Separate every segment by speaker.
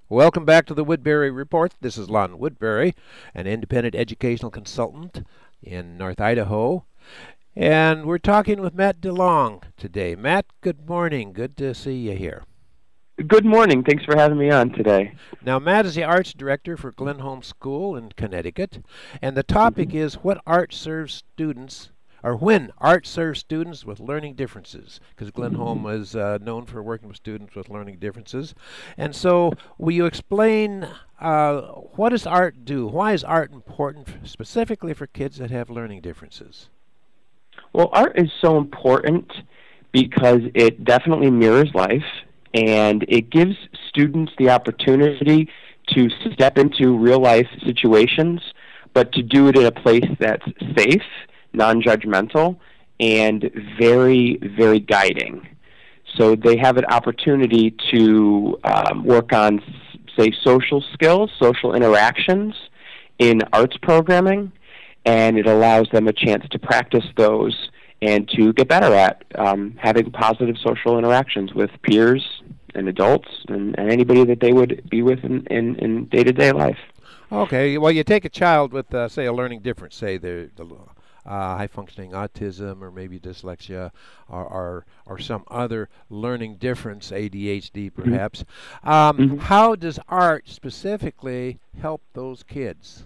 Speaker 1: Welcome back to the Woodbury Report. This is Lon Woodbury, an independent educational consultant in North Idaho. And we're talking with Matt DeLong today. Matt, good morning. Good to see you here.
Speaker 2: Good morning. Thanks for having me on today.
Speaker 1: Now, Matt is the arts director for Glenholm School in Connecticut, and the topic is what art serves students, or when art serves students with learning differences, because Glenholm is known for working with students with learning differences. And so, will you explain what does art do? Why is art important specifically for kids that have learning differences?
Speaker 2: Well, art is so important because it definitely mirrors life, and it gives students the opportunity to step into real-life situations, but to do it in a place that's safe, non-judgmental, and very, very guiding. So they have an opportunity to work on, say, social skills, social interactions in arts programming, and it allows them a chance to practice those and to get better at having positive social interactions with peers and adults and anybody that they would be with in day-to-day life.
Speaker 1: Okay, well, you take a child with, say, a learning difference, say the high-functioning autism or maybe dyslexia or some other learning difference, ADHD perhaps. How does art specifically help those kids?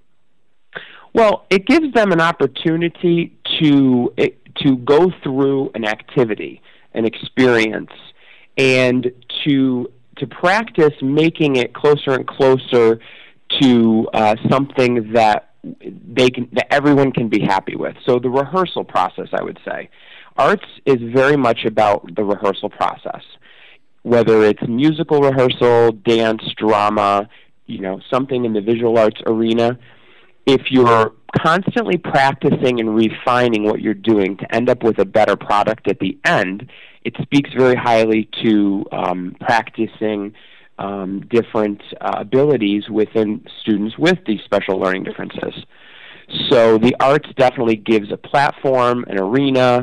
Speaker 2: Well, it gives them an opportunity to go through an activity, an experience, and to practice making it closer and closer to something that that everyone can be happy with. So the rehearsal process, I would say. Arts is very much about the rehearsal process, whether it's musical rehearsal, dance, drama, something in the visual arts arena. If you're constantly practicing and refining what you're doing to end up with a better product at the end, it speaks very highly to practicing different abilities within students with these special learning differences. So the arts definitely gives a platform, an arena,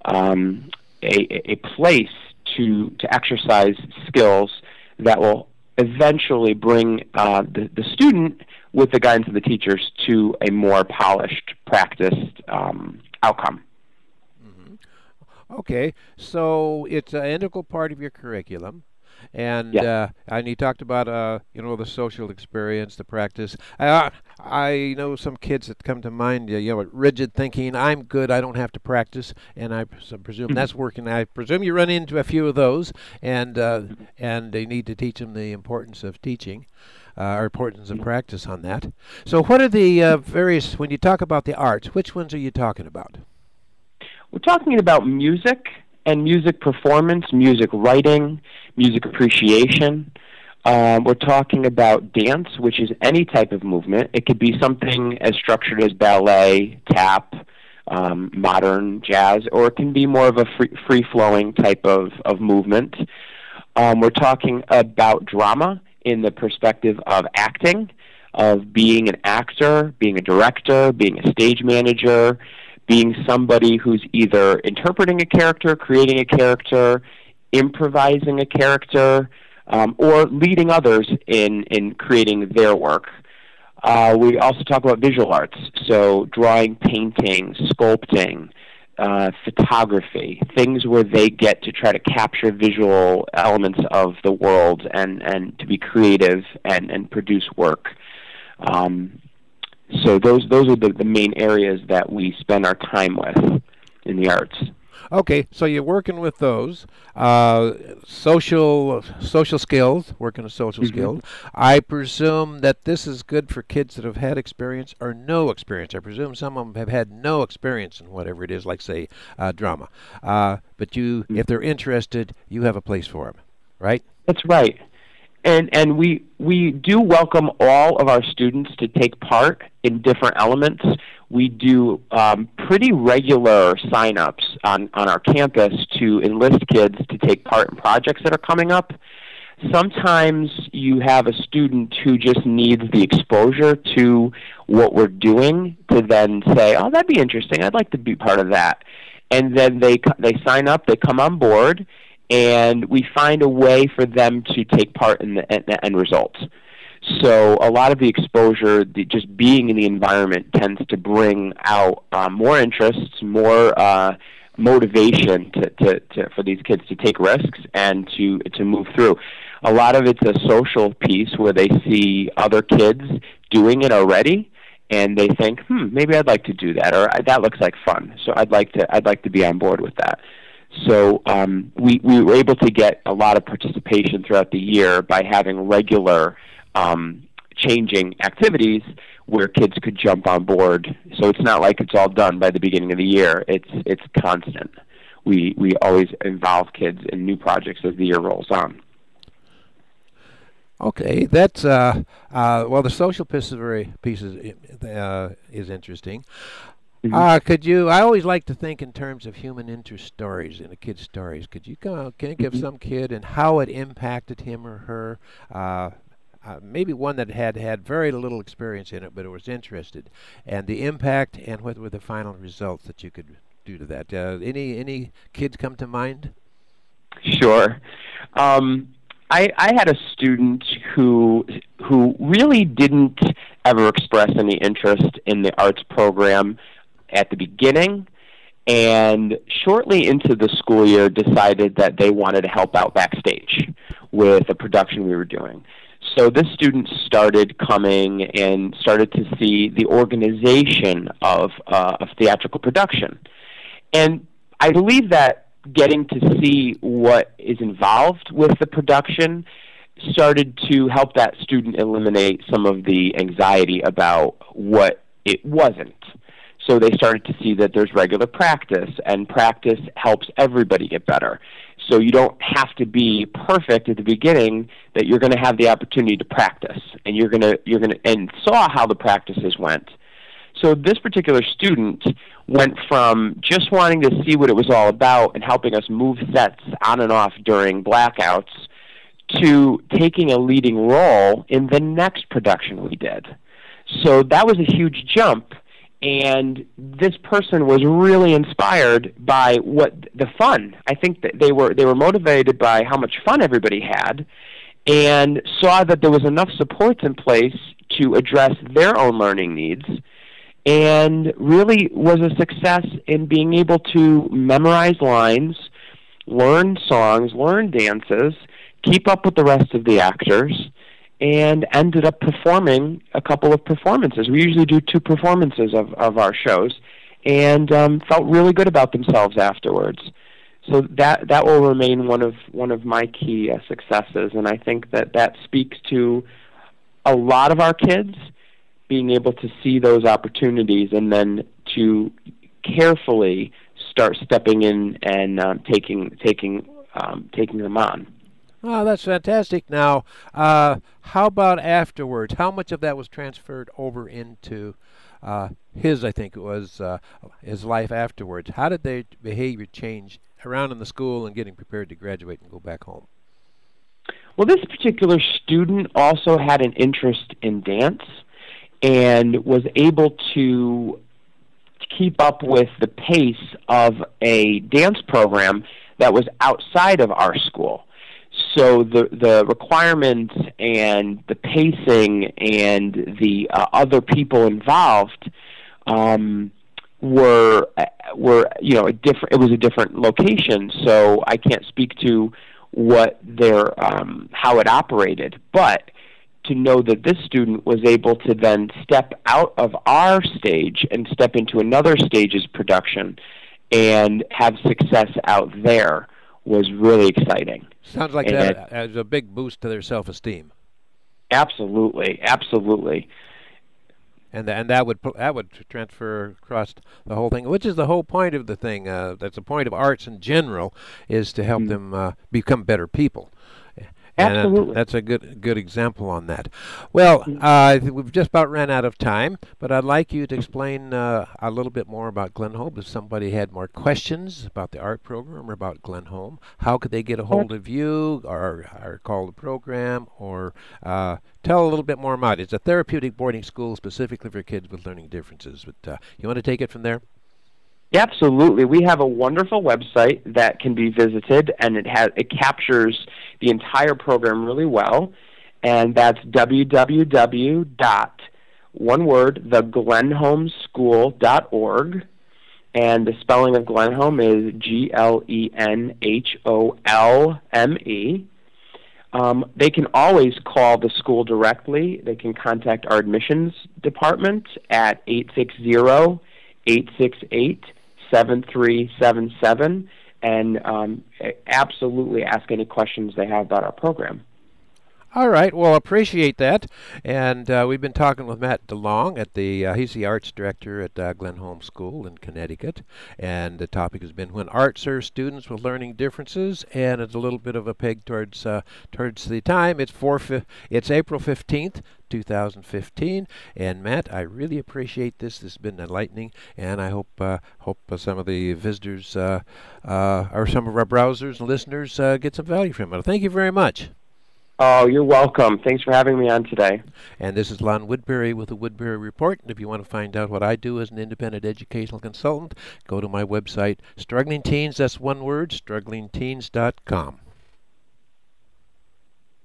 Speaker 2: a place to exercise skills that will eventually bring the student, with the guidance of the teachers, to a more polished, practiced outcome.
Speaker 1: Okay, so it's an integral part of your curriculum. And you talked about the social experience, the practice. I know some kids that come to mind, rigid thinking. I'm good. I don't have to practice, and I presume that's working. I presume you run into a few of those, and they need to teach them the importance of teaching, or importance of practice on that. So, what are the various? When you talk about the arts, which ones are you talking about?
Speaker 2: We're talking about music and music performance, music writing, music appreciation. We're talking about dance, which is any type of movement. It could be something as structured as ballet, tap, modern jazz, or it can be more of a free-flowing type of movement. We're talking about drama in the perspective of acting, of being an actor, being a director, being a stage manager, being somebody who's either interpreting a character, creating a character, improvising a character, or leading others in creating their work. We also talk about visual arts, so drawing, painting, sculpting, photography, things where they get to try to capture visual elements of the world and to be creative and produce work. So those are the main areas that we spend our time with in the arts.
Speaker 1: Okay, so you're working with those social skills, working with social skills. I presume that this is good for kids that have had experience or no experience. I presume some of them have had no experience in whatever it is, like say drama. But if they're interested, you have a place for them, right?
Speaker 2: That's right. And we do welcome all of our students to take part in different elements. We do pretty regular sign-ups on our campus to enlist kids to take part in projects that are coming up. Sometimes you have a student who just needs the exposure to what we're doing to then say, oh, that'd be interesting. I'd like to be part of that. And then they sign up, they come on board, and we find a way for them to take part in the end results. So a lot of the exposure, just being in the environment, tends to bring out more interests, more motivation for these kids to take risks and to move through. A lot of it's a social piece where they see other kids doing it already, and they think, maybe I'd like to do that, or that looks like fun. So I'd like to be on board with that. So we were able to get a lot of participation throughout the year by having regular changing activities where kids could jump on board. So it's not like it's all done by the beginning of the year. It's constant. We always involve kids in new projects as the year rolls on.
Speaker 1: Okay, that's well, the social piece is interesting.
Speaker 2: Mm-hmm.
Speaker 1: Could you? I always like to think in terms of human interest stories in a kid's stories. Could you can you give
Speaker 2: Mm-hmm.
Speaker 1: some kid and how it impacted him or her? Maybe one that had very little experience in it, but it was interested, and the impact and what were the final results that you could do to that. Any kids come to mind?
Speaker 2: Sure. I had a student who really didn't ever express any interest in the arts program at the beginning, and shortly into the school year decided that they wanted to help out backstage with a production we were doing. So this student started coming and started to see the organization of theatrical production. And I believe that getting to see what is involved with the production started to help that student eliminate some of the anxiety about what it wasn't. So they started to see that there's regular practice, and practice helps everybody get better. So you don't have to be perfect at the beginning, that you're going to have the opportunity to practice, and you're going to and saw how the practices went. So this particular student went from just wanting to see what it was all about and helping us move sets on and off during blackouts to taking a leading role in the next production we did. So that was a huge jump, and this person was really inspired by what the fun. I think that they were motivated by how much fun everybody had, and saw that there was enough supports in place to address their own learning needs, and really was a success in being able to memorize lines, learn songs, learn dances, keep up with the rest of the actors, and ended up performing a couple of performances. We usually do 2 performances of our shows, and felt really good about themselves afterwards. So that will remain one of my key successes, and I think that speaks to a lot of our kids being able to see those opportunities and then to carefully start stepping in and taking them on.
Speaker 1: Oh, that's fantastic. Now, how about afterwards? How much of that was transferred over into I think it was, his life afterwards? How did their behavior change around in the school and getting prepared to graduate and go back home?
Speaker 2: Well, this particular student also had an interest in dance and was able to keep up with the pace of a dance program that was outside of our school. So the requirements and the pacing and the other people involved were a different. It was a different location, so I can't speak to what their how it operated, but to know that this student was able to then step out of our stage and step into another stage's production and have success out there was really exciting.
Speaker 1: Sounds like that as a big boost to their self-esteem.
Speaker 2: Absolutely, absolutely.
Speaker 1: And that would transfer across the whole thing, which is the whole point of the thing. That's the point of arts in general, is to help them become better people.
Speaker 2: Absolutely.
Speaker 1: And that's a good example on that. Well, we've just about ran out of time, but I'd like you to explain a little bit more about Glenholm. If somebody had more questions about the art program or about Glenholm, how could they get a hold of you or call the program or tell a little bit more about it? It's a therapeutic boarding school specifically for kids with learning differences. But you want to take it from there?
Speaker 2: Absolutely. We have a wonderful website that can be visited, and it captures the entire program really well, and that's www.theglenholmeschool.org, and the spelling of Glenholm is Glenholme. They can always call the school directly. They can contact our admissions department at 860-868-7377 and absolutely ask any questions they have about our program.
Speaker 1: All right. Well, appreciate that. And we've been talking with Matt DeLong he's the arts director at Glenholm School in Connecticut. And the topic has been when art serves students with learning differences. And it's a little bit of a peg towards the time. It's April 15th. 2015. And Matt, I really appreciate this. This has been enlightening, and I hope some of the visitors or some of our browsers and listeners get some value from it. Thank you very much.
Speaker 2: Oh, you're welcome. Thanks for having me on today.
Speaker 1: And this is Lon Woodbury with the Woodbury Report. And if you want to find out what I do as an independent educational consultant, go to my website, Struggling Teens, that's one word, strugglingteens.com.